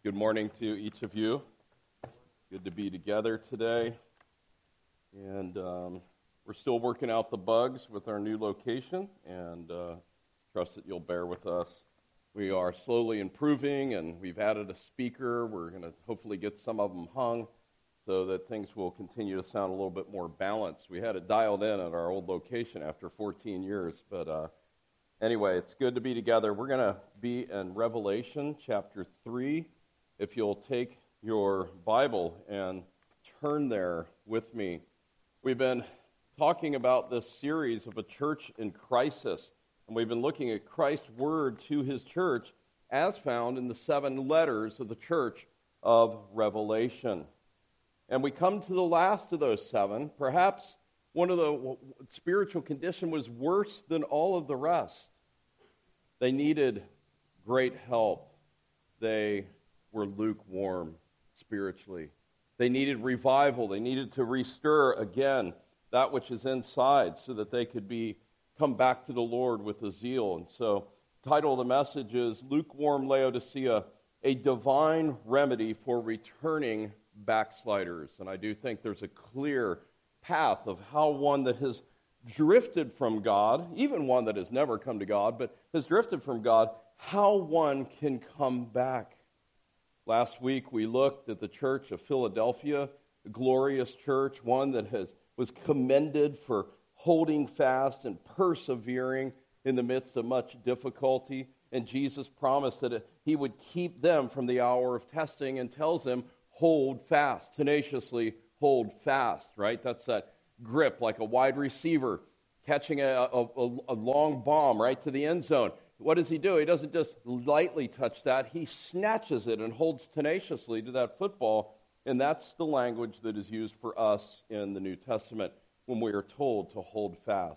Good morning to each of you. Good to be together today. And we're still working out the bugs with our new location, and trust that you'll bear with us. We are slowly improving, and we've added a speaker. We're going to hopefully get some of them hung so that things will continue to sound a little bit more balanced. We had it dialed in at our old location after 14 years, but anyway, it's good to be together. We're going to be in Revelation chapter 3. If you'll take your Bible and turn there with me. We've been talking about this series of a church in crisis, and we've been looking at Christ's word to his church as found in the 7 letters of the church of Revelation. And we come to the last of those 7. Perhaps one of the spiritual condition was worse than all of the rest. They needed great help. They were lukewarm spiritually. They needed revival. They needed to restir again that which is inside so that they could come back to the Lord with a zeal. And so the title of the message is Lukewarm Laodicea, a divine remedy for returning backsliders. And I do think there's a clear path of how one that has drifted from God, even one that has never come to God, but has drifted from God, how one can come back. Last week we looked at the church of Philadelphia, a glorious church, one that was commended for holding fast and persevering in the midst of much difficulty. And Jesus promised that he would keep them from the hour of testing and tells them, hold fast, tenaciously hold fast, right? That's that grip like a wide receiver catching a long bomb right to the end zone. What does he do? He doesn't just lightly touch that. He snatches it and holds tenaciously to that football. And that's the language that is used for us in the New Testament when we are told to hold fast.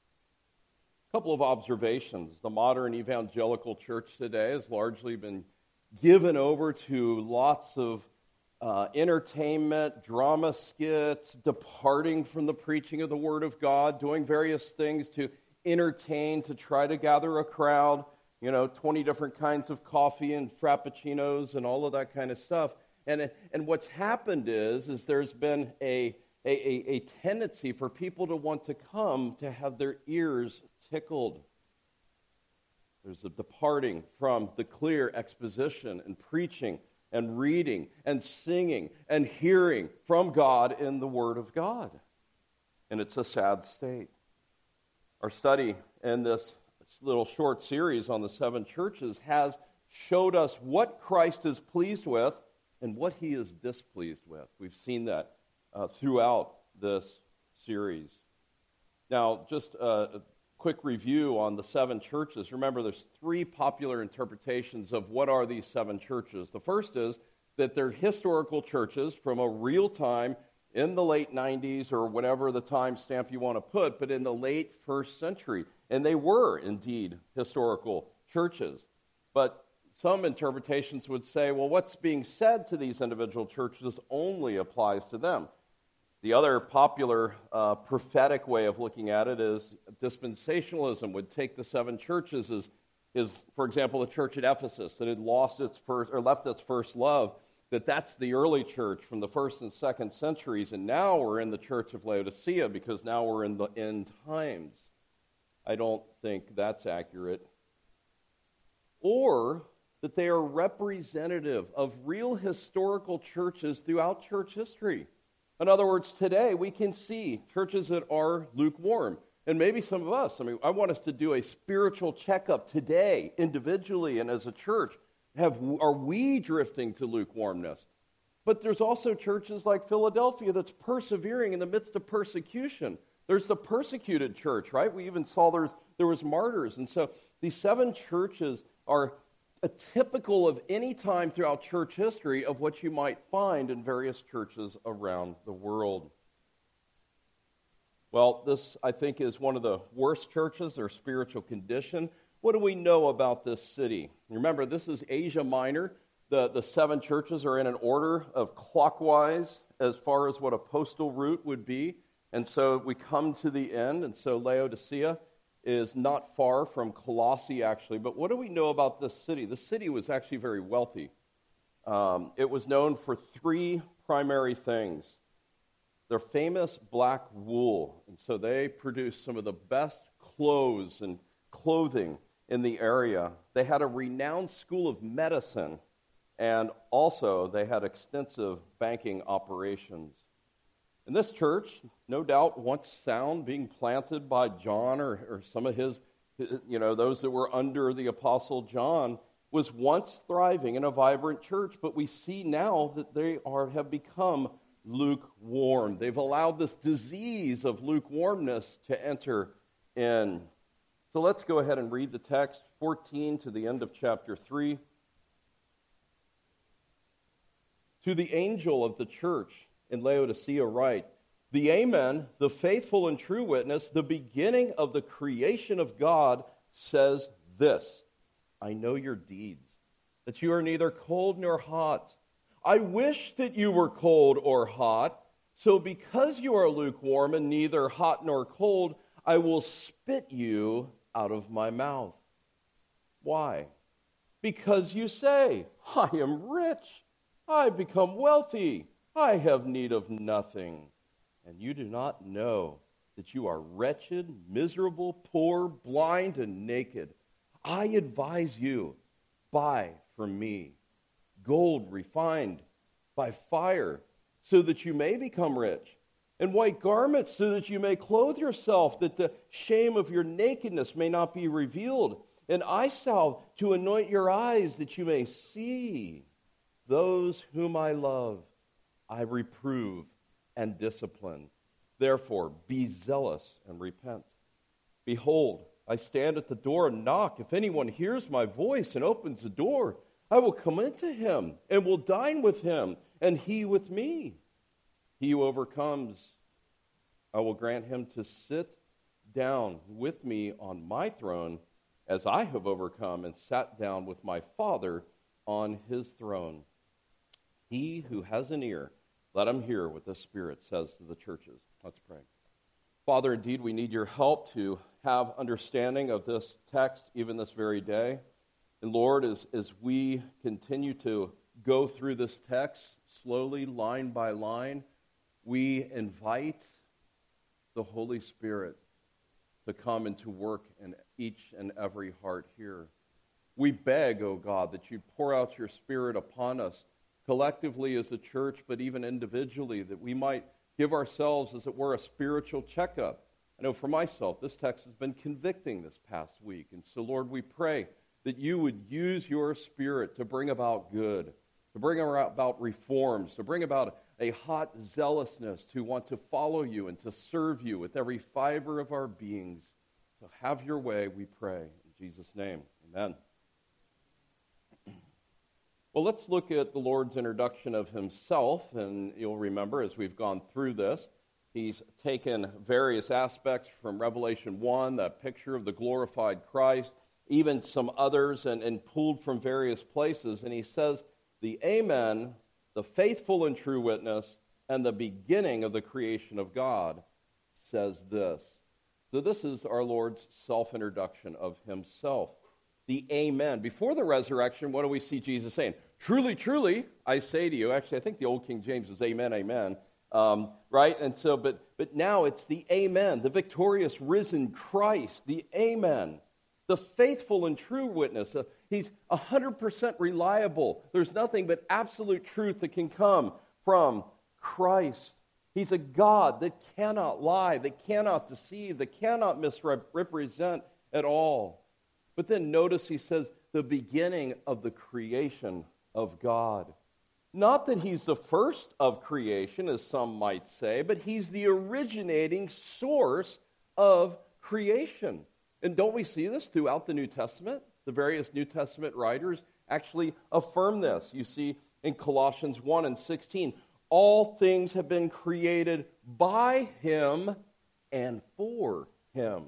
A couple of observations. The modern evangelical church today has largely been given over to lots of entertainment, drama skits, departing from the preaching of the Word of God, doing various things to entertain, to try to gather a crowd, 20 different kinds of coffee and frappuccinos and all of that kind of stuff. And what's happened is there's been a tendency for people to want to come to have their ears tickled. There's a departing from the clear exposition and preaching and reading and singing and hearing from God in the Word of God. And it's a sad state. Our study in this little short series on the 7 churches has showed us what Christ is pleased with and what he is displeased with. We've seen that throughout this series. Now, just a quick review on the 7 churches. Remember, there's 3 popular interpretations of what are these 7 churches. The first is that they're historical churches from a real time in the late 90s or whatever the time stamp you want to put, but in the late 1st century. And they were indeed historical churches. But some interpretations would say, well, what's being said to these individual churches only applies to them. The other popular prophetic way of looking at it is dispensationalism would take the 7 churches as, for example, the church at Ephesus that had left its first love, that's the early church from the 1st and 2nd centuries, and now we're in the church of Laodicea because now we're in the end times. I don't think that's accurate. Or that they are representative of real historical churches throughout church history. In other words, today we can see churches that are lukewarm. And maybe some of us, I want us to do a spiritual checkup today, individually and as a church. Are we drifting to lukewarmness? But there's also churches like Philadelphia that's persevering in the midst of persecution. There's the persecuted church, right? We even saw there was martyrs. And so these 7 churches are typical of any time throughout church history of what you might find in various churches around the world. Well, this, I think, is one of the worst churches, their spiritual condition. What do we know about this city? Remember, this is Asia Minor. The 7 churches are in an order of clockwise as far as what a postal route would be. And so we come to the end, and so Laodicea is not far from Colossae, actually. But what do we know about this city? The city was actually very wealthy. it was known for three primary things. Their famous black wool, and so they produced some of the best clothes and clothing in the area. They had a renowned school of medicine, and also they had extensive banking operations. And this church, no doubt, once sound, being planted by John or some of his, those that were under the Apostle John, was once thriving in a vibrant church, but we see now that they have become lukewarm. They've allowed this disease of lukewarmness to enter in. So let's go ahead and read the text, 14 to the end of chapter 3. To the angel of the church in Laodicea write, the Amen, the faithful and true witness, the beginning of the creation of God, says this, I know your deeds, that you are neither cold nor hot. I wish that you were cold or hot. So because you are lukewarm and neither hot nor cold, I will spit you out of my mouth. Why? Because you say, I am rich, I become wealthy, I have need of nothing. And you do not know that you are wretched, miserable, poor, blind, and naked. I advise you, buy from me gold refined by fire, so that you may become rich, and white garments, so that you may clothe yourself, that the shame of your nakedness may not be revealed, and eye salve to anoint your eyes, that you may see. Those whom I love, I reprove and discipline. Therefore, be zealous and repent. Behold, I stand at the door and knock. If anyone hears my voice and opens the door, I will come into him and will dine with him, and he with me. He who overcomes, I will grant him to sit down with me on my throne, as I have overcome and sat down with my Father on his throne. He who has an ear, let him hear what the Spirit says to the churches. Let's pray. Father, indeed, we need your help to have understanding of this text even this very day. And Lord, as we continue to go through this text slowly, line by line, we invite the Holy Spirit to come and to work in each and every heart here. We beg, O God, that you pour out your Spirit upon us collectively as a church, but even individually, that we might give ourselves, as it were, a spiritual checkup. I know for myself, this text has been convicting this past week. And so, Lord, we pray that you would use your Spirit to bring about good, to bring about reforms, to bring about a hot zealousness to want to follow you and to serve you with every fiber of our beings. So have your way, we pray. In Jesus' name, amen. Well, let's look at the Lord's introduction of himself, and you'll remember as we've gone through this, he's taken various aspects from Revelation 1, that picture of the glorified Christ, even some others, and pulled from various places, and he says, the Amen, the faithful and true witness, and the beginning of the creation of God, says this. So this is our Lord's self-introduction of himself. The Amen. Before the resurrection, what do we see Jesus saying? Truly, truly, I say to you. Actually, I think the old King James is Amen, amen. Right? And so, but now it's the Amen, the victorious risen Christ, the Amen, the faithful and true witness. He's 100% reliable. There's nothing but absolute truth that can come from Christ. He's a God that cannot lie, that cannot deceive, that cannot misrepresent at all. But then notice he says, the beginning of the creation of God. Not that he's the first of creation, as some might say, but he's the originating source of creation. And don't we see this throughout the New Testament? The various New Testament writers actually affirm this. You see in Colossians 1 and 16, all things have been created by him and for him.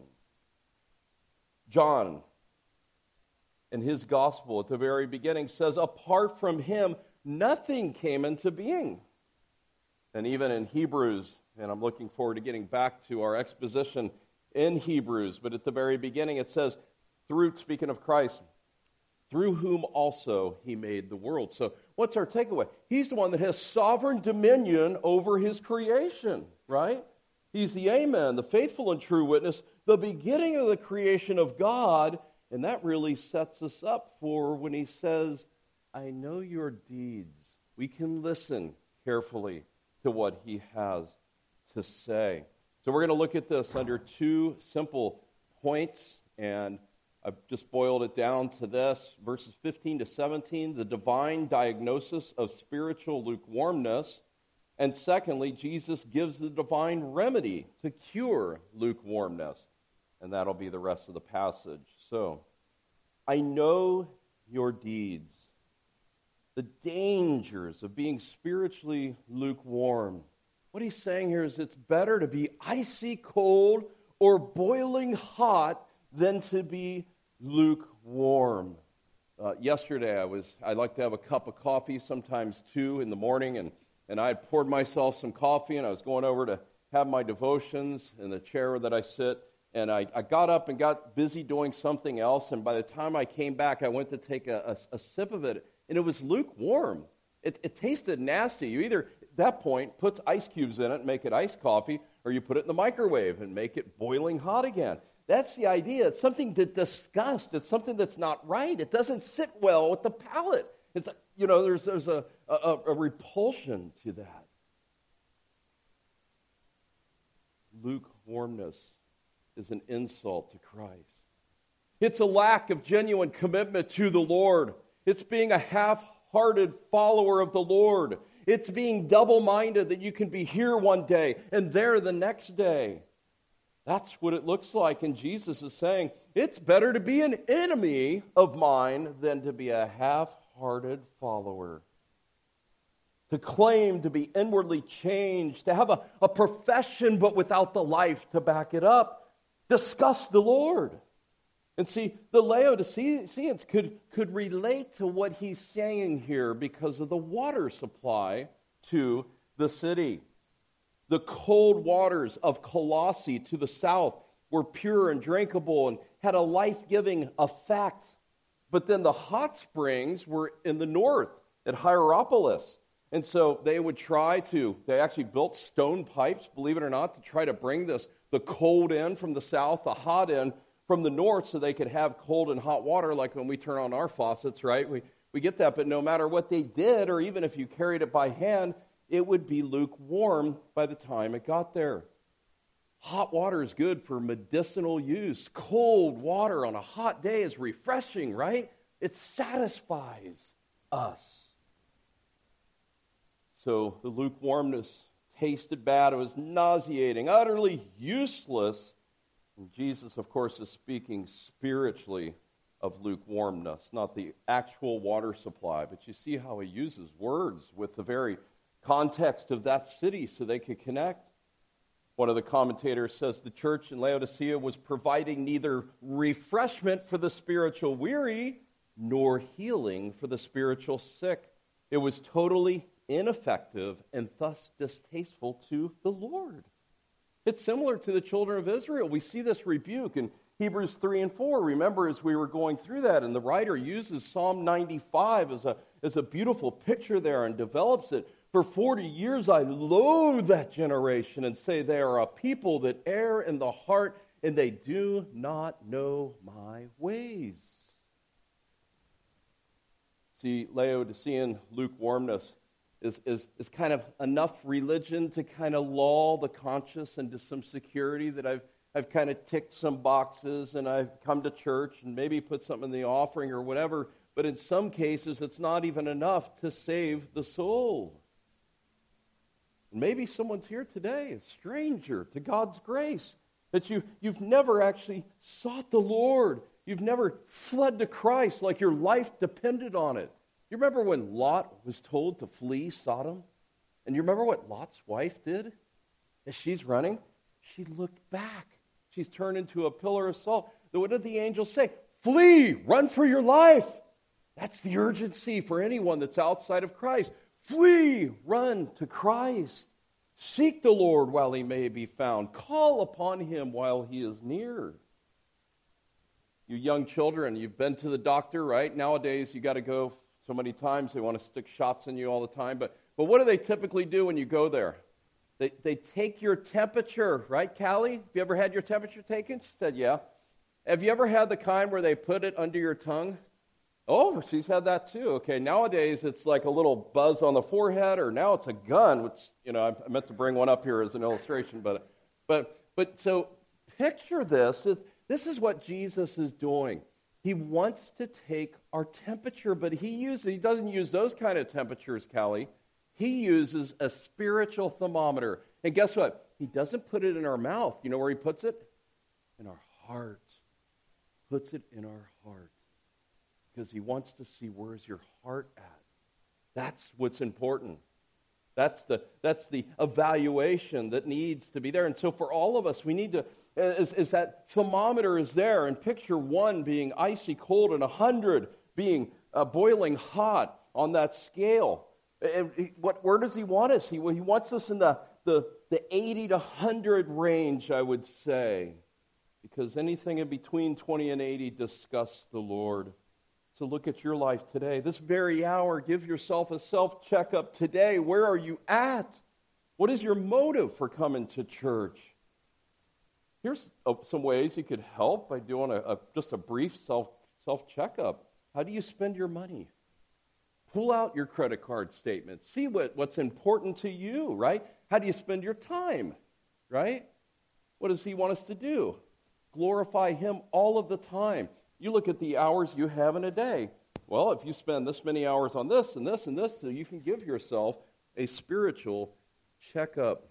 John, in his gospel at the very beginning, says, apart from him, nothing came into being. And even in Hebrews, and I'm looking forward to getting back to our exposition in Hebrews, but at the very beginning it says, speaking of Christ, through whom also he made the world. So what's our takeaway? He's the one that has sovereign dominion over his creation, right? He's the Amen, the faithful and true witness, the beginning of the creation of God, and that really sets us up for when he says, I know your deeds. We can listen carefully to what he has to say. So we're going to look at this under two simple points, and I've just boiled it down to this. Verses 15 to 17, the divine diagnosis of spiritual lukewarmness. And secondly, Jesus gives the divine remedy to cure lukewarmness. And that'll be the rest of the passage. So, I know your deeds, the dangers of being spiritually lukewarm. What he's saying here is it's better to be icy cold or boiling hot than to be lukewarm. Yesterday, I like to have a cup of coffee, sometimes two in the morning, and I had poured myself some coffee, and I was going over to have my devotions in the chair that I sit, and I got up and got busy doing something else, and by the time I came back, I went to take a sip of it, and it was lukewarm. It tasted nasty. You either, at that point, put ice cubes in it and make it iced coffee, or you put it in the microwave and make it boiling hot again. That's the idea. It's something to disgust. It's something that's not right. It doesn't sit well with the palate. It's, there's a repulsion to that. Lukewarmness is an insult to Christ. It's a lack of genuine commitment to the Lord. It's being a half-hearted follower of the Lord. It's being double-minded that you can be here one day and there the next day. That's what it looks like, and Jesus is saying, it's better to be an enemy of mine than to be a half-hearted follower. To claim to be inwardly changed, to have a profession but without the life to back it up, disgust the Lord. And see, the Laodiceans could relate to what he's saying here because of the water supply to the city. The cold waters of Colossae to the south were pure and drinkable and had a life-giving effect. But then the hot springs were in the north at Hierapolis. And so they actually built stone pipes, believe it or not, to try to bring the cold in from the south, the hot in from the north, so they could have cold and hot water like when we turn on our faucets, right? We get that, but no matter what they did, or even if you carried it by hand, it would be lukewarm by the time it got there. Hot water is good for medicinal use. Cold water on a hot day is refreshing, right? It satisfies us. So the lukewarmness tasted bad. It was nauseating, utterly useless. And Jesus, of course, is speaking spiritually of lukewarmness, not the actual water supply. But you see how he uses words with the very context of that city so they could connect. One of the commentators says the church in Laodicea was providing neither refreshment for the spiritual weary nor healing for the spiritual sick. It was totally ineffective and thus distasteful to the Lord. It's similar to the children of Israel. We see this rebuke in Hebrews 3 and 4. Remember, as we were going through that, and the writer uses Psalm 95 as a beautiful picture there and develops it. For 40 years I loathe that generation and say they are a people that err in the heart and they do not know my ways. See, Laodicean lukewarmness is kind of enough religion to kind of lull the conscience into some security that I've kind of ticked some boxes and I've come to church and maybe put something in the offering or whatever, but in some cases it's not even enough to save the soul. Maybe someone's here today, a stranger to God's grace, that you've never actually sought the Lord. You've never fled to Christ like your life depended on it. You remember when Lot was told to flee Sodom? And you remember what Lot's wife did? As she's running, she looked back. She's turned into a pillar of salt. What did the angel say? Flee! Run for your life! That's the urgency for anyone that's outside of Christ. Flee, run to Christ. Seek the Lord while he may be found. Call upon him while he is near. You young children, you've been to the doctor, right? Nowadays, you got to go so many times. They want to stick shots in you all the time. But what do they typically do when you go there? They take your temperature, right, Callie? Have you ever had your temperature taken? She said, yeah. Have you ever had the kind where they put it under your tongue? Oh, she's had that too. Okay, nowadays it's like a little buzz on the forehead, or now it's a gun, which, I meant to bring one up here as an illustration. But so picture this. This is what Jesus is doing. He wants to take our temperature, but he doesn't use those kind of temperatures, Callie. He uses a spiritual thermometer. And guess what? He doesn't put it in our mouth. You know where he puts it? In our heart. Puts it in our heart. Because he wants to see, where's your heart at? That's what's important. That's the evaluation that needs to be there. And so for all of us, we need to, as that thermometer is there, and picture 1 being icy cold and 100 being boiling hot on that scale. Where does he want us? He wants us in the 80 to 100 range, I would say. Because anything in between 20 and 80 disgusts the Lord. So look at your life today. This very hour, give yourself a self-checkup today. Where are you at? What is your motive for coming to church? Here's some ways you could help by doing just a brief self-checkup. How do you spend your money? Pull out your credit card statement. See what's important to you, right? How do you spend your time, right? What does he want us to do? Glorify him all of the time. You look at the hours you have in a day. Well, if you spend this many hours on this and this and this, so you can give yourself a spiritual checkup.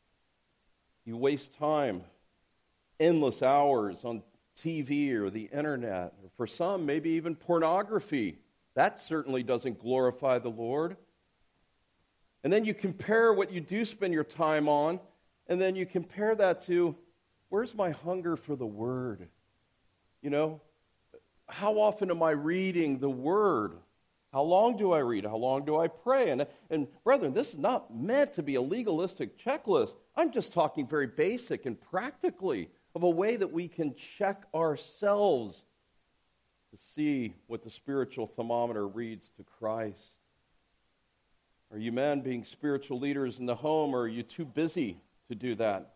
You waste time, endless hours on TV or the internet, or for some, maybe even pornography. That certainly doesn't glorify the Lord. And then you compare what you do spend your time on, and then you compare that to, where's my hunger for the Word? How often am I reading the Word? How long do I read? How long do I pray? And brethren, this is not meant to be a legalistic checklist. I'm just talking very basic and practically of a way that we can check ourselves to see what the spiritual thermometer reads to Christ. Are you men being spiritual leaders in the home, or are you too busy to do that?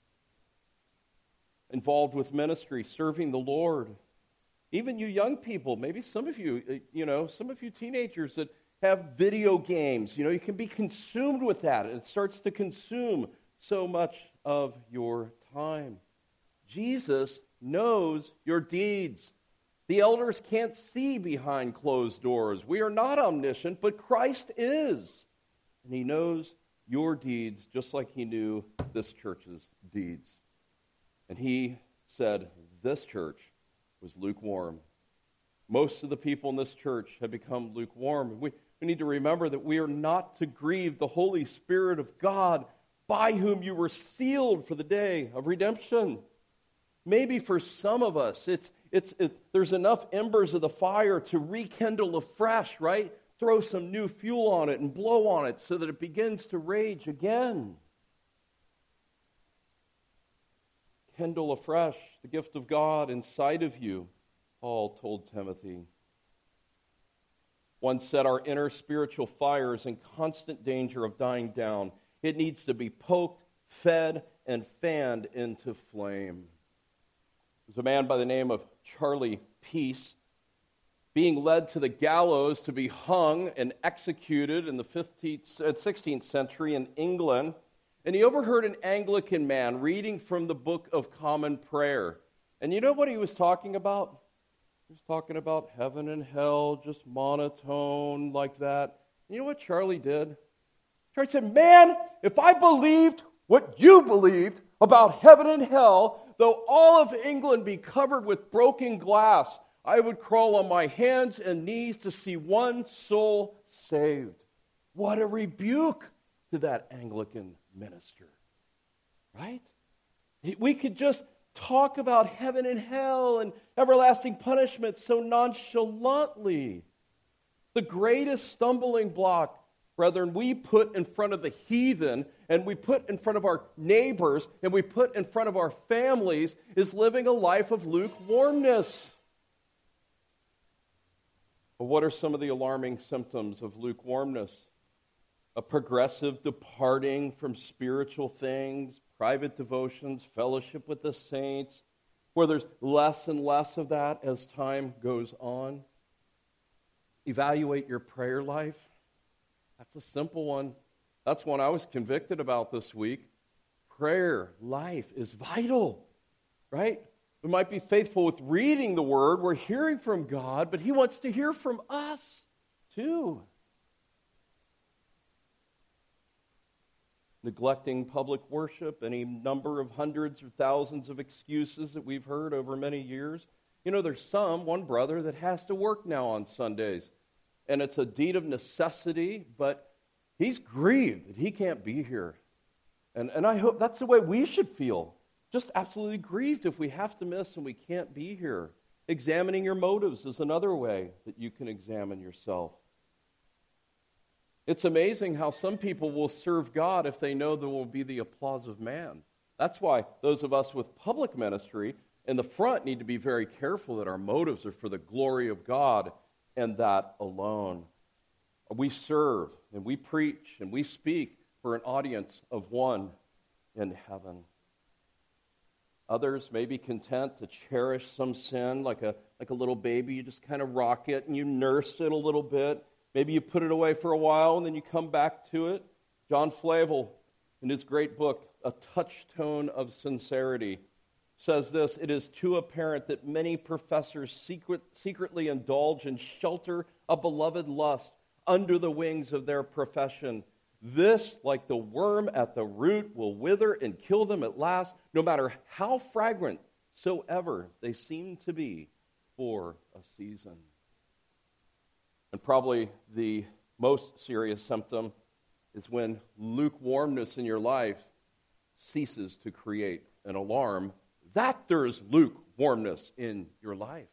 Involved with ministry, serving the Lord. Even you young people, maybe some of you teenagers that have video games, you can be consumed with that, and it starts to consume so much of your time. Jesus knows your deeds. The elders can't see behind closed doors. We are not omniscient, but Christ is. And he knows your deeds just like he knew this church's deeds. And he said this church was lukewarm. Most of the people in this church have become lukewarm. We need to remember that we are not to grieve the Holy Spirit of God, by whom you were sealed for the day of redemption. Maybe for some of us, there's enough embers of the fire to rekindle afresh, right? Throw some new fuel on it and blow on it so that it begins to rage again. Kindle afresh the gift of God inside of you, Paul told Timothy. One said, our inner spiritual fire is in constant danger of dying down. It needs to be poked, fed, and fanned into flame. There's a man by the name of Charlie Peace being led to the gallows to be hung and executed in the 16th century in England. And he overheard an Anglican man reading from the Book of Common Prayer. And you know what he was talking about? He was talking about heaven and hell, just monotone like that. And you know what Charlie did? Charlie said, man, if I believed what you believed about heaven and hell, though all of England be covered with broken glass, I would crawl on my hands and knees to see one soul saved. What a rebuke to that Anglican minister, right? We could just talk about heaven and hell and everlasting punishment so nonchalantly. The greatest stumbling block, brethren, we put in front of the heathen, and we put in front of our neighbors, and we put in front of our families, is living a life of lukewarmness. But what are some of the alarming symptoms of lukewarmness? A progressive departing from spiritual things, private devotions, fellowship with the saints, where there's less and less of that as time goes on. Evaluate your prayer life. That's a simple one. That's one I was convicted about this week. Prayer life is vital, right? We might be faithful with reading the Word. We're hearing from God, but He wants to hear from us too. Neglecting public worship, any number of hundreds or thousands of excuses that we've heard over many years. You know, there's one brother that has to work now on Sundays, and it's a deed of necessity, but he's grieved that he can't be here. And I hope that's the way we should feel. Just absolutely grieved if we have to miss and we can't be here. Examining your motives is another way that you can examine yourself. It's amazing how some people will serve God if they know there will be the applause of man. That's why those of us with public ministry in the front need to be very careful that our motives are for the glory of God and that alone. We serve and we preach and we speak for an audience of one in heaven. Others may be content to cherish some sin like a little baby. You just kind of rock it and you nurse it a little bit. Maybe you put it away for a while and then you come back to it. John Flavel, in his great book, A Touchstone of Sincerity, says this: "It is too apparent that many professors secretly indulge and shelter a beloved lust under the wings of their profession. This, like the worm at the root, will wither and kill them at last, no matter how fragrant soever they seem to be for a season." And probably the most serious symptom is when lukewarmness in your life ceases to create an alarm that there's lukewarmness in your life.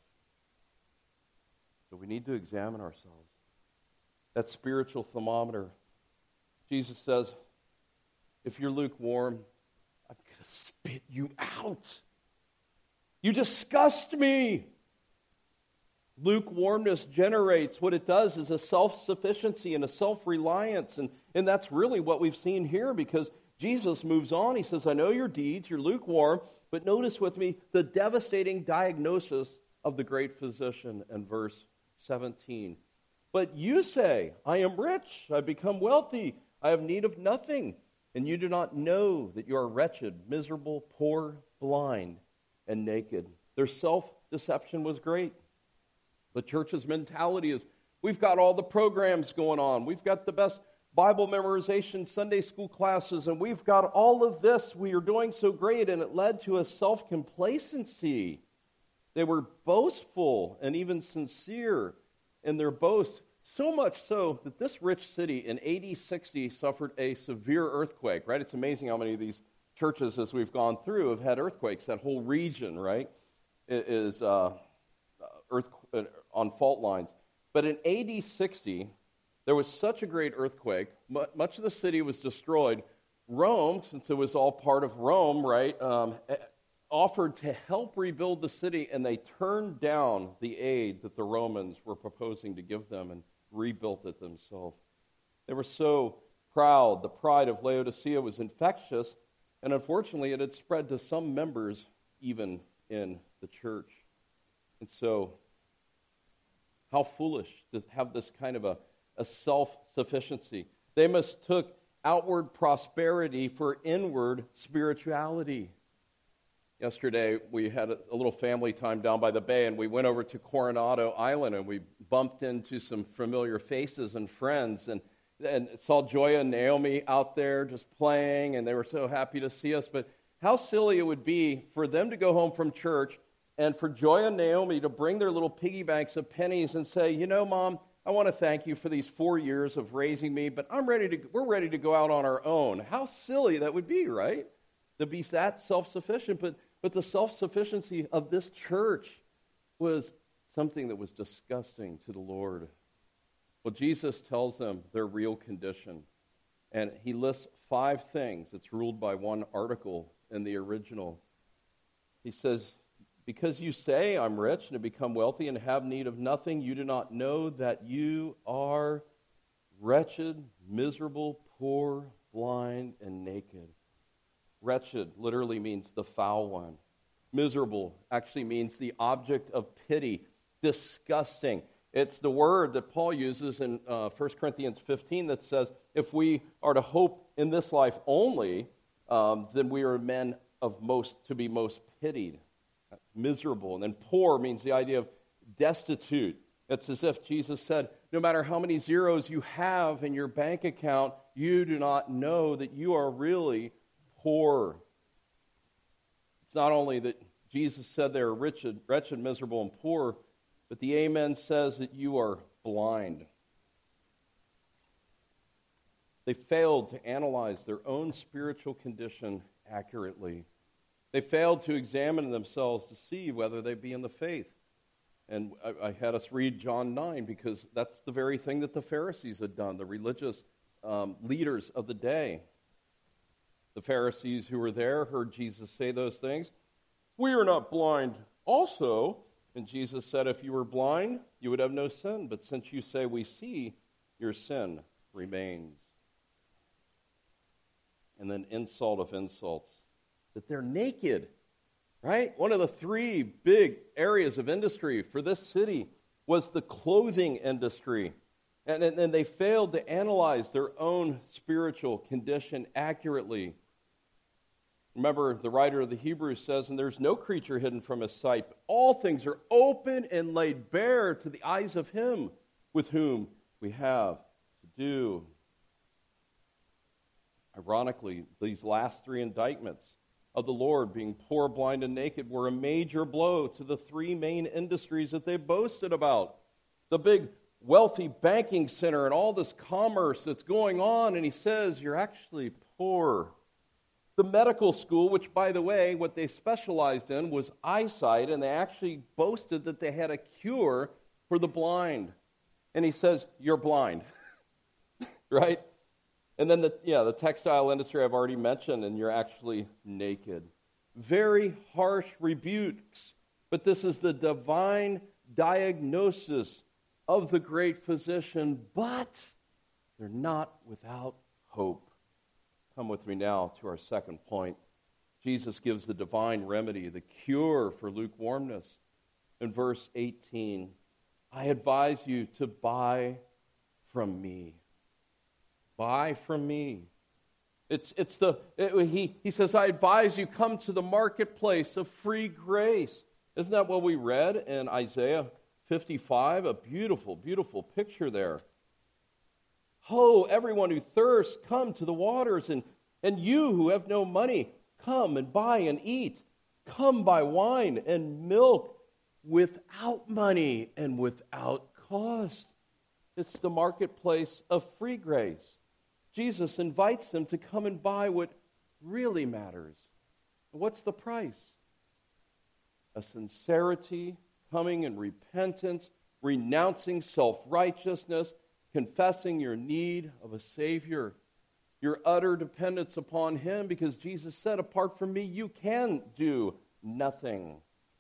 So we need to examine ourselves. That spiritual thermometer. Jesus says, if you're lukewarm, I'm going to spit you out. You disgust me. Lukewarmness generates, what it does is a self-sufficiency and a self-reliance. And that's really what we've seen here, because Jesus moves on. He says, I know your deeds, you're lukewarm, but notice with me the devastating diagnosis of the great physician in verse 17. But you say, I am rich, I've become wealthy, I have need of nothing, and you do not know that you are wretched, miserable, poor, blind, and naked. Their self-deception was great. The church's mentality is, we've got all the programs going on, we've got the best Bible memorization, Sunday school classes, and we've got all of this, we are doing so great, and it led to a self-complacency. They were boastful and even sincere in their boast, so much so that this rich city in AD 60 suffered a severe earthquake, right? It's amazing how many of these churches, as we've gone through, have had earthquakes. That whole region, right, is on fault lines. But in AD 60, there was such a great earthquake, much of the city was destroyed. Rome, since it was all part of Rome, right, offered to help rebuild the city, and they turned down the aid that the Romans were proposing to give them and rebuilt it themselves. They were so proud. The pride of Laodicea was infectious, and unfortunately it had spread to some members even in the church. And so, how foolish to have this kind of a self-sufficiency. They mistook outward prosperity for inward spirituality. Yesterday, we had a little family time down by the bay, and we went over to Coronado Island, and we bumped into some familiar faces and friends, and saw Joya and Naomi out there just playing, and they were so happy to see us. But how silly it would be for them to go home from church, and for Joya and Naomi to bring their little piggy banks of pennies and say, you know, Mom, I want to thank you for these 4 years of raising me, but we're ready to go out on our own. How silly that would be, right? To be that self-sufficient, but the self-sufficiency of this church was something that was disgusting to the Lord. Well, Jesus tells them their real condition, and he lists 5 things. It's ruled by one article in the original. He says, Because you say, I'm rich and have become wealthy and have need of nothing, you do not know that you are wretched, miserable, poor, blind, and naked. Wretched literally means the foul one. Miserable actually means the object of pity. Disgusting. It's the word that Paul uses in 1 Corinthians 15 that says, if we are to hope in this life only, then we are men to be most pitied. Miserable. And then poor means the idea of destitute. It's as if Jesus said, no matter how many zeros you have in your bank account, you do not know that you are really poor. It's not only that Jesus said they are wretched, miserable, and poor, but the Amen says that you are blind. They failed to analyze their own spiritual condition accurately. They failed to examine themselves to see whether they be in the faith. And I had us read John 9 because that's the very thing that the Pharisees had done, the religious leaders of the day. The Pharisees who were there heard Jesus say those things. We are not blind also. And Jesus said, if you were blind, you would have no sin. But since you say we see, your sin remains. And then insult of insults, that they're naked, right? One of the three big areas of industry for this city was the clothing industry. And they failed to analyze their own spiritual condition accurately. Remember, the writer of the Hebrews says, and there's no creature hidden from his sight, but all things are open and laid bare to the eyes of him with whom we have to do. Ironically, these last three indictments of the Lord being poor, blind, and naked were a major blow to the three main industries that they boasted about. The big wealthy banking center and all this commerce that's going on, and he says, you're actually poor. The medical school, which, by the way, what they specialized in was eyesight, and they actually boasted that they had a cure for the blind. And he says, you're blind, right? And then the textile industry I've already mentioned, and you're actually naked. Very harsh rebukes, but this is the divine diagnosis of the great physician, but they're not without hope. Come with me now to our second point. Jesus gives the divine remedy, the cure for lukewarmness. In verse 18, I advise you to buy from me. Buy from me. He says, I advise you, come to the marketplace of free grace. Isn't that what we read in Isaiah 55? A beautiful, beautiful picture there. Ho, everyone who thirsts, come to the waters, and you who have no money, come and buy and eat. Come buy wine and milk without money and without cost. It's the marketplace of free grace. Jesus invites them to come and buy what really matters. What's the price? A sincerity, coming in repentance, renouncing self-righteousness, confessing your need of a Savior, your utter dependence upon Him, because Jesus said, apart from me, you can do nothing.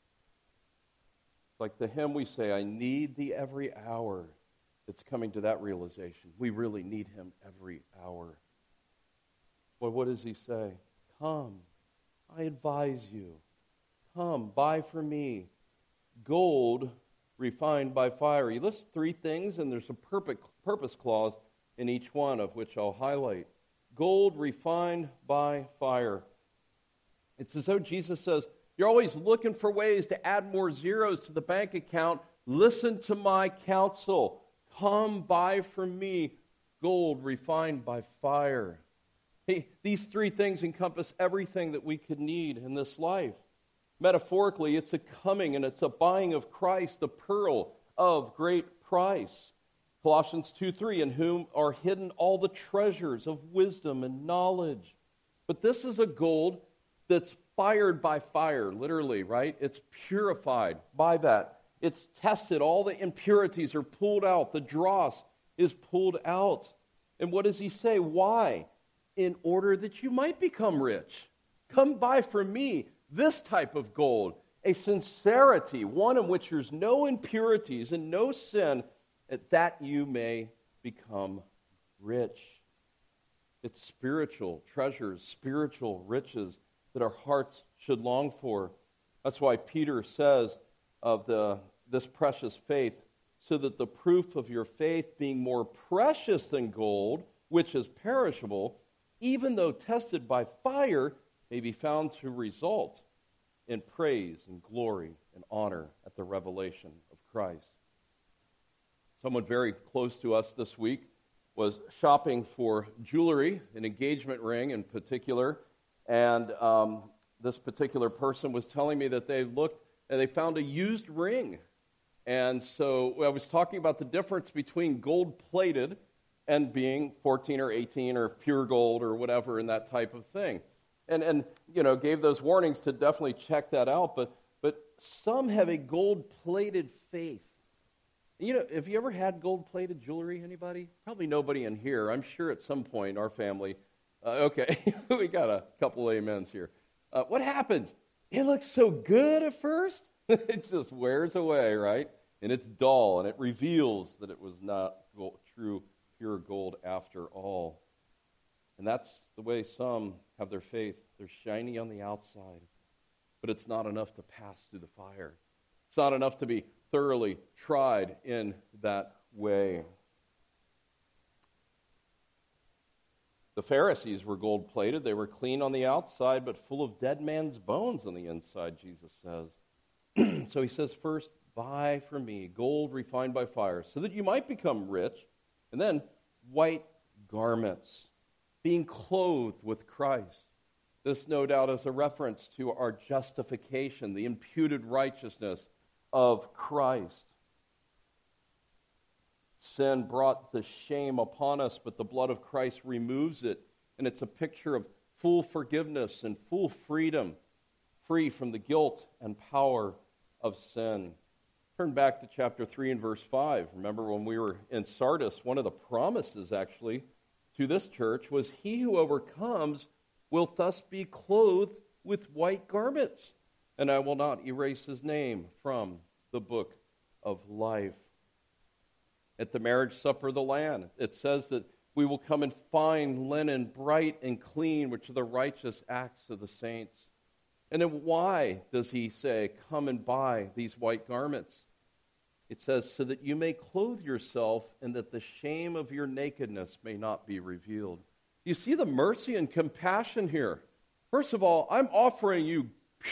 Like the hymn we say, I need thee every hour. It's coming to that realization. We really need Him every hour. Well, what does He say? Come, I advise you. Come, buy from me gold refined by fire. He lists three things, and there's a purpose clause in each one, of which I'll highlight. Gold refined by fire. It's as though Jesus says, you're always looking for ways to add more zeros to the bank account. Listen to my counsel. Come buy from me gold refined by fire. These three things encompass everything that we could need in this life. Metaphorically, it's a coming and it's a buying of Christ, the pearl of great price. Colossians 2:3, in whom are hidden all the treasures of wisdom and knowledge. But this is a gold that's fired by fire, literally, right? It's purified by that. It's tested. All the impurities are pulled out. The dross is pulled out. And what does he say? Why? In order that you might become rich. Come buy from me this type of gold. a sincerity, one in which there's no impurities and no sin, that you may become rich. It's spiritual treasures, spiritual riches that our hearts should long for. That's why Peter says of this precious faith, so that the proof of your faith, being more precious than gold, which is perishable, even though tested by fire, may be found to result in praise and glory and honor at the revelation of Christ. Someone very close to us this week was shopping for jewelry, an engagement ring in particular, and this particular person was telling me that they looked and they found a used ring. And so I was talking about the difference between gold-plated and being 14 or 18 or pure gold or whatever and that type of thing. And gave those warnings to definitely check that out. But some have a gold-plated faith. Have you ever had gold-plated jewelry, anybody? Probably nobody in here. I'm sure at some point our family. Okay, we got a couple of amens here. What happens? It looks so good at first. It just wears away, right? And it's dull, and it reveals that it was not true, pure gold after all. And that's the way some have their faith. They're shiny on the outside, but it's not enough to pass through the fire. It's not enough to be thoroughly tried in that way. The Pharisees were gold-plated. They were clean on the outside, but full of dead man's bones on the inside, Jesus says. So he says, first, buy from me gold refined by fire, so that you might become rich, and then white garments, being clothed with Christ. This, no doubt, is a reference to our justification, the imputed righteousness of Christ. Sin brought the shame upon us, but the blood of Christ removes it, and it's a picture of full forgiveness and full freedom, free from the guilt and power of sin. Turn back to chapter 3 and verse 5. Remember when we were in Sardis, one of the promises actually to this church was, he who overcomes will thus be clothed with white garments, and I will not erase his name from the book of life. At the marriage supper of the Lamb, it says that we will come in fine linen, bright and clean, which are the righteous acts of the saints. And then why does he say, come and buy these white garments? It says, so that you may clothe yourself and that the shame of your nakedness may not be revealed. You see the mercy and compassion here. First of all, I'm offering you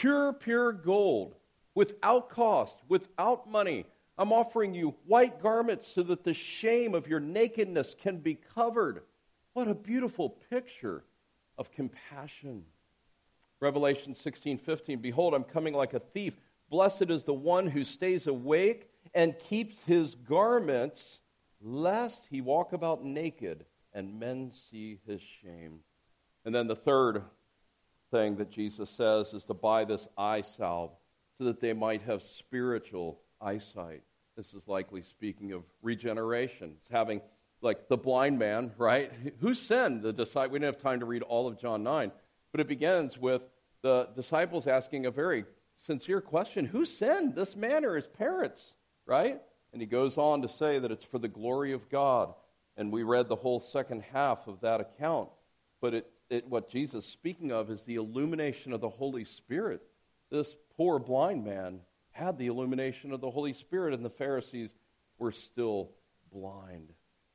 pure gold, without cost, without money. I'm offering you white garments so that the shame of your nakedness can be covered. What a beautiful picture of compassion. Revelation 16:15, behold, I'm coming like a thief. Blessed is the one who stays awake and keeps his garments, lest he walk about naked and men see his shame. And then the third thing that Jesus says is to buy this eye salve so that they might have spiritual eyesight. This is likely speaking of regeneration. It's having, like the blind man, right? Who sinned? The disciple. We didn't have time to read all of John 9. But it begins with the disciples asking a very sincere question. Who sinned, this man or his parents, right? And he goes on to say that it's for the glory of God. And we read the whole second half of that account. But what Jesus is speaking of is the illumination of the Holy Spirit. This poor blind man had the illumination of the Holy Spirit, and the Pharisees were still blind.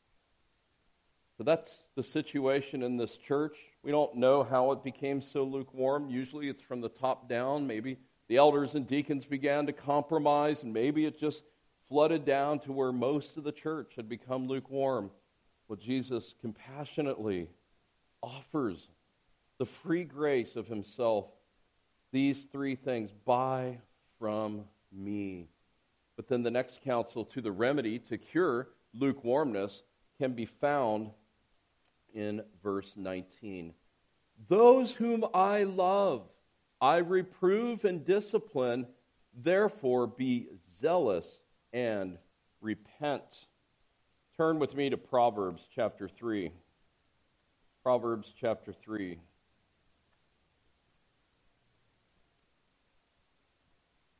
So that's the situation in this church. We don't know how it became so lukewarm. Usually it's from the top down. Maybe the elders and deacons began to compromise, and maybe it just flooded down to where most of the church had become lukewarm. Well, Jesus compassionately offers the free grace of himself. These three things: buy from me. But then the next counsel to the remedy to cure lukewarmness can be found in verse 19. Those whom I love, I reprove and discipline, therefore be zealous and repent. Turn with me to Proverbs chapter 3. Proverbs chapter 3.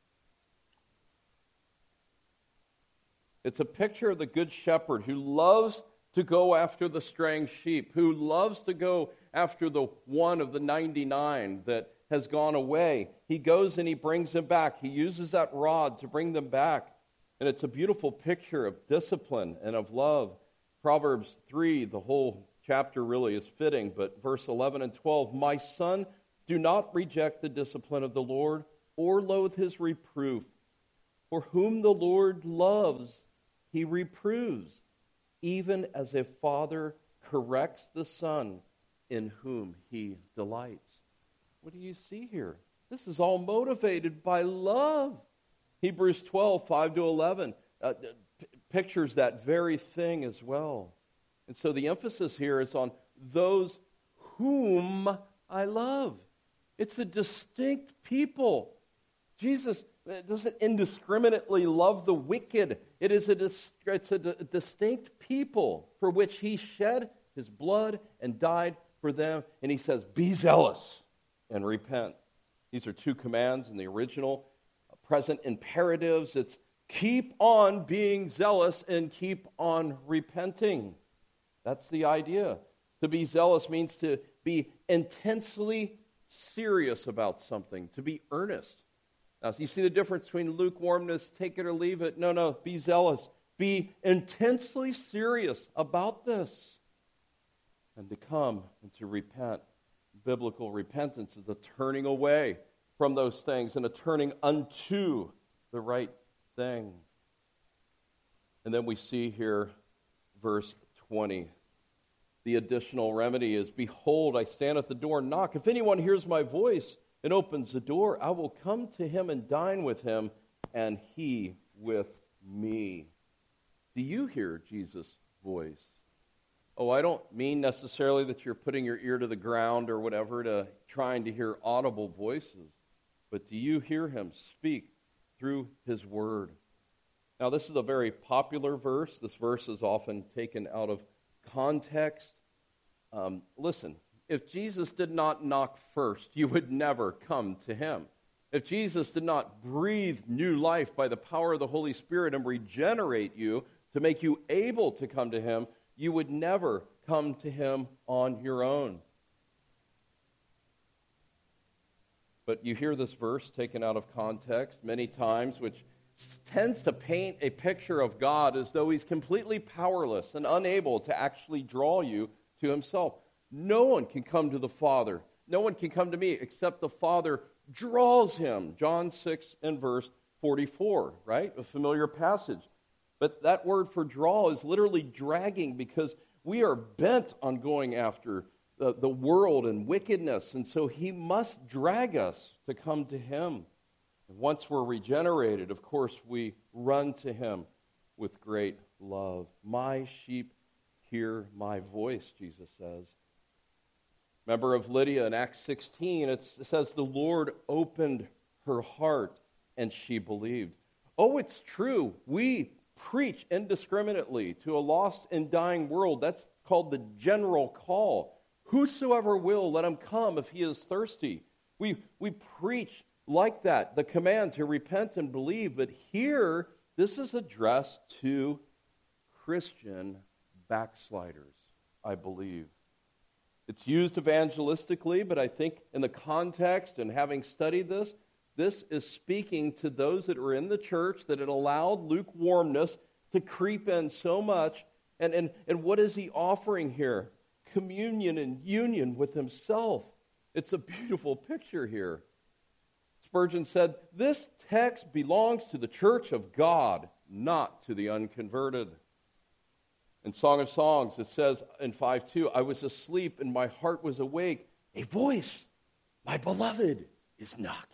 It's a picture of the good shepherd who loves to go after the straying sheep, who loves to go after the one of the 99 that has gone away. He goes and he brings them back. He uses that rod to bring them back. And it's a beautiful picture of discipline and of love. Proverbs 3, the whole chapter really is fitting, but verse 11 and 12, "My son, do not reject the discipline of the Lord or loathe his reproof. For whom the Lord loves, he reproves, even as a father corrects the son in whom he delights." What do you see here? This is all motivated by love. Hebrews 12, 5 to 11 pictures that very thing as well. And so the emphasis here is on those whom I love. It's a distinct people. Jesus doesn't indiscriminately love the wicked. It's a distinct people for which he shed his blood and died for them. And he says, be zealous and repent. These are two commands in the original present imperatives. It's keep on being zealous and keep on repenting. That's the idea. To be zealous means to be intensely serious about something, to be earnest. Now, so you see the difference between lukewarmness, take it or leave it? No, be zealous. Be intensely serious about this. And to come and to repent. Biblical repentance is the turning away from those things and a turning unto the right thing. And then we see here, verse 20, the additional remedy is, "Behold, I stand at the door and knock. If anyone hears my voice and opens the door, I will come to him and dine with him, and he with me." Do you hear Jesus' voice? Oh, I don't mean necessarily that you're putting your ear to the ground or whatever to trying to hear audible voices, but do you hear him speak through his word? Now, this is a very popular verse. This verse is often taken out of context. Listen, if Jesus did not knock first, you would never come to him. If Jesus did not breathe new life by the power of the Holy Spirit and regenerate you to make you able to come to him, you would never come to him on your own. But you hear this verse taken out of context many times, which tends to paint a picture of God as though he's completely powerless and unable to actually draw you to himself. No one can come to the Father. No one can come to me except the Father draws him. John 6 and verse 44, right? A familiar passage. But that word for draw is literally dragging, because we are bent on going after the world and wickedness. And so he must drag us to come to him. And once we're regenerated, of course, we run to him with great love. My sheep hear my voice, Jesus says. Remember of Lydia in Acts 16, it says the Lord opened her heart and she believed. Oh, it's true. We preach indiscriminately to a lost and dying world. That's called the general call. Whosoever will, let him come if he is thirsty. We preach like that, the command to repent and believe. But here, this is addressed to Christian backsliders, I believe. It's used evangelistically, but I think in the context and having studied this, this is speaking to those that are in the church that had allowed lukewarmness to creep in so much. And what is he offering here? Communion and union with himself. It's a beautiful picture here. Spurgeon said, "This text belongs to the church of God, not to the unconverted." In Song of Songs, it says in 5:2, "I was asleep and my heart was awake. A voice, my beloved, is knocking."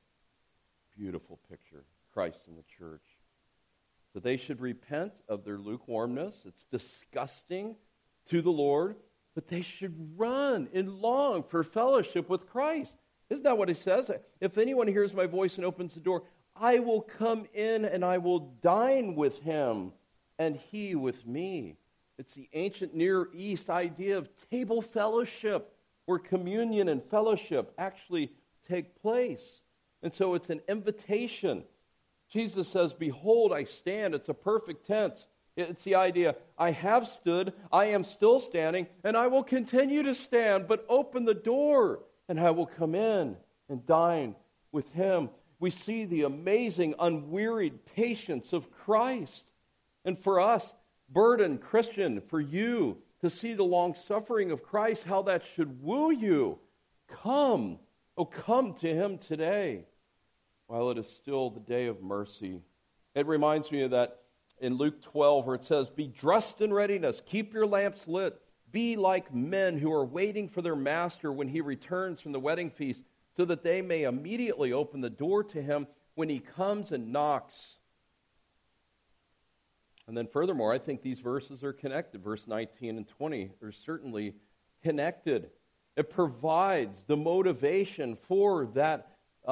Beautiful picture, Christ in the church. So they should repent of their lukewarmness. It's disgusting to the Lord, but they should run and long for fellowship with Christ. Isn't that what he says? If anyone hears my voice and opens the door, I will come in and I will dine with him and he with me. It's the ancient Near East idea of table fellowship, where communion and fellowship actually take place. And so it's an invitation Jesus says, behold, I stand. It's a perfect tense. It's the idea, I have stood, I am still standing, and I will continue to stand, but open the door, and I will come in and dine with him. We see the amazing, unwearied patience of Christ. And for us, burden, Christian, for you to see the long suffering of Christ, how that should woo you. Come, come to him today, while it is still the day of mercy. It reminds me of that in Luke 12, where it says, be dressed in readiness, keep your lamps lit, be like men who are waiting for their master when he returns from the wedding feast, so that they may immediately open the door to him when he comes and knocks. And then furthermore, I think these verses are connected. Verse 19 and 20 are certainly connected. It provides the motivation for that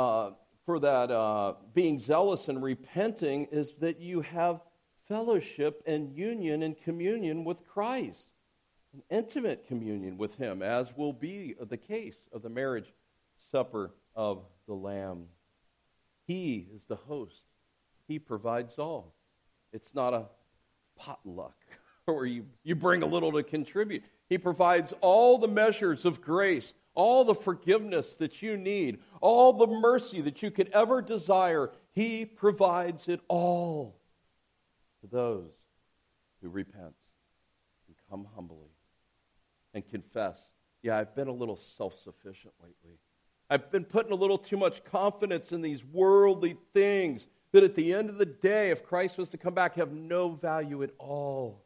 being zealous and repenting, is that you have fellowship and union and communion with Christ, an intimate communion with him, as will be the case of the marriage supper of the Lamb. He is the host. He provides all. It's not a potluck where you bring a little to contribute. He provides all the measures of grace, all the forgiveness that you need, all the mercy that you could ever desire. He provides it all to those who repent and come humbly and confess, yeah, I've been a little self-sufficient lately. I've been putting a little too much confidence in these worldly things that at the end of the day, if Christ was to come back, have no value at all.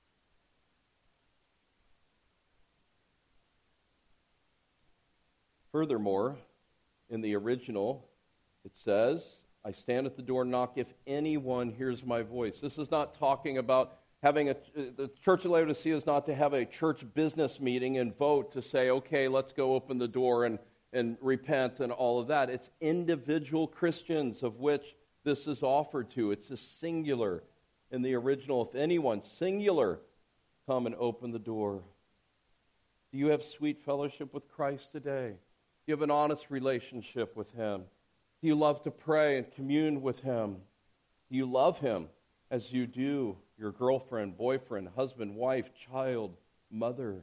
Furthermore, in the original, it says, I stand at the door and knock if anyone hears my voice. This is not talking about having the Church of Laodicea is not to have a church business meeting and vote to say, okay, let's go open the door and repent and all of that. It's individual Christians of which this is offered to. It's a singular in the original. If anyone, singular, come and open the door. Do you have sweet fellowship with Christ today? Do you have an honest relationship with him? Do you love to pray and commune with him? Do you love him as you do your girlfriend, boyfriend, husband, wife, child, mother?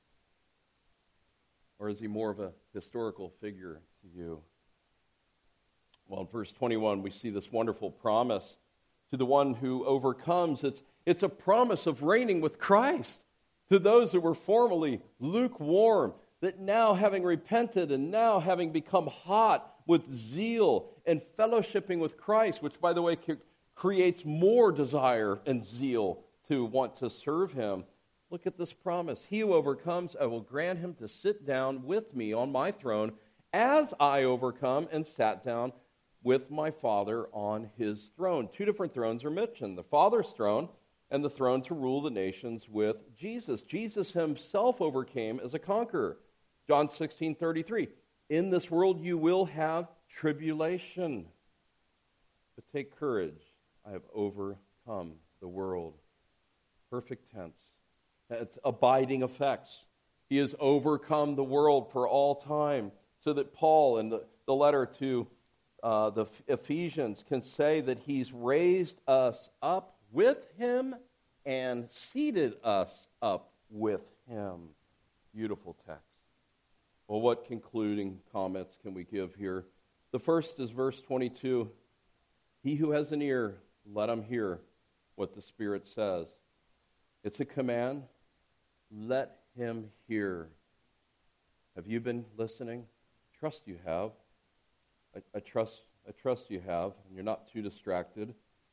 Or is he more of a historical figure to you? Well, in verse 21, we see this wonderful promise to the one who overcomes. It's a promise of reigning with Christ to those who were formerly lukewarm, that now having repented and now having become hot with zeal and fellowshipping with Christ, which, by the way, creates more desire and zeal to want to serve him. Look at this promise. He who overcomes, I will grant him to sit down with me on my throne, as I overcome and sat down with my Father on his throne. Two different thrones are mentioned, the Father's throne and the throne to rule the nations with Jesus. Jesus himself overcame as a conqueror. John 16:33. In this world you will have tribulation, but take courage. I have overcome the world. Perfect tense. It's abiding effects. He has overcome the world for all time, so that Paul in the letter to the Ephesians can say that he's raised us up with him and seated us up with him. Beautiful text. Well, what concluding comments can we give here? The first is verse 22. He who has an ear, let him hear what the Spirit says. It's a command. Let him hear. Have you been listening? Trust you have. I trust you have, and you're not too distracted.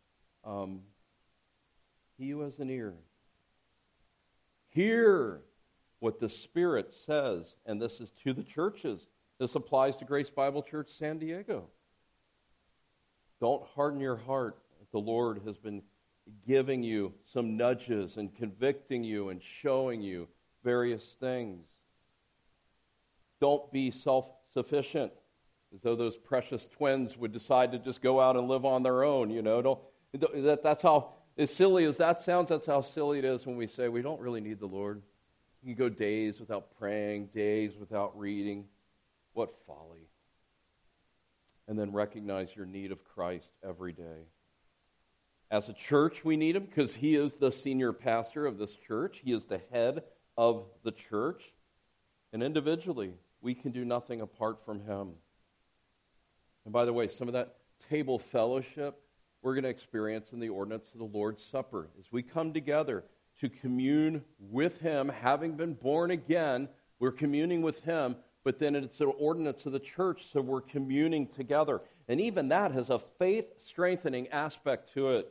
He who has an ear, hear what the Spirit says, and this is to the churches. This applies to Grace Bible Church San Diego. Don't harden your heart. The Lord has been giving you some nudges and convicting you and showing you various things. Don't be self-sufficient, as though those precious twins would decide to just go out and live on their own. That's how, as silly as that sounds, that's how silly it is when we say we don't really need the Lord. You can go days without praying, days without reading. What folly. and then recognize your need of Christ every day. As a church, we need him because he is the senior pastor of this church. He is the head of the church. And individually, we can do nothing apart from him. And by the way, some of that table fellowship we're going to experience in the ordinance of the Lord's Supper. As we come together to commune with him, having been born again, we're communing with him, but then it's an ordinance of the church, so we're communing together. And even that has a faith-strengthening aspect to it.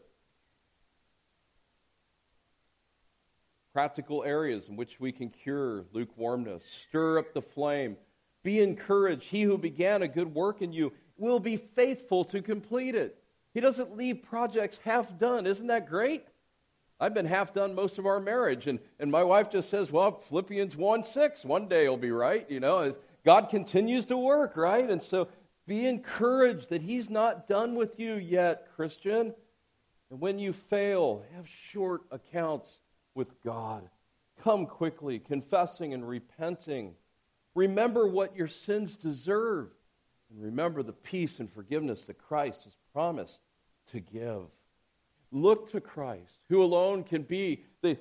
Practical areas in which we can cure lukewarmness, stir up the flame, be encouraged. He who began a good work in you will be faithful to complete it. He doesn't leave projects half done. Isn't that great? I've been half done most of our marriage, and my wife just says, well, Philippians 1:6, one day will be right. You know, God continues to work, right? And so be encouraged that he's not done with you yet, Christian. And when you fail, have short accounts with God. Come quickly, confessing and repenting. Remember what your sins deserve. And remember the peace and forgiveness that Christ has promised to give. Look to Christ, who alone can be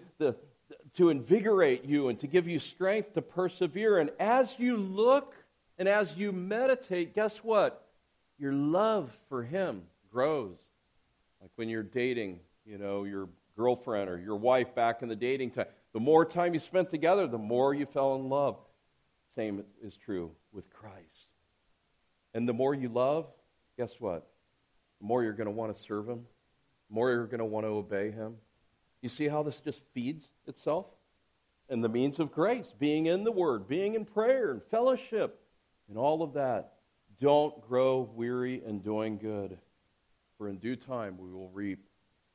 to invigorate you and to give you strength to persevere. And as you look and as you meditate, guess what? Your love for him grows. Like when you're dating, your girlfriend or your wife back in the dating time. The more time you spent together, the more you fell in love. Same is true with Christ. And the more you love, guess what? The more you're going to want to serve him. The more you're going to want to obey him. You see how this just feeds itself? And the means of grace, being in the Word, being in prayer and fellowship, and all of that. Don't grow weary in doing good, for in due time we will reap.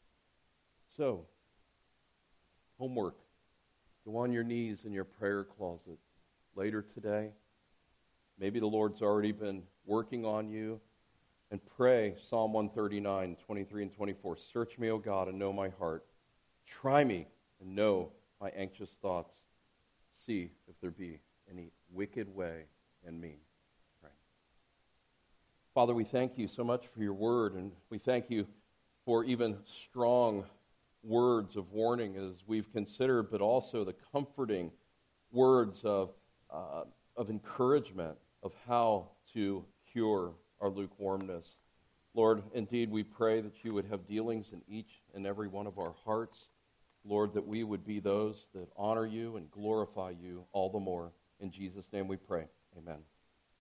So, homework. Go on your knees in your prayer closet later today. Maybe the Lord's already been working on you. And pray Psalm 139, 23 and 24. Search me, O God, and know my heart. Try me and know my anxious thoughts. See if there be any wicked way in me. Pray. Father, we thank you so much for your word, and we thank you for even strong words of warning as we've considered, but also the comforting words of encouragement of how to cure our lukewarmness. Lord, indeed, we pray that you would have dealings in each and every one of our hearts. Lord, that we would be those that honor you and glorify you all the more. In Jesus' name we pray. Amen.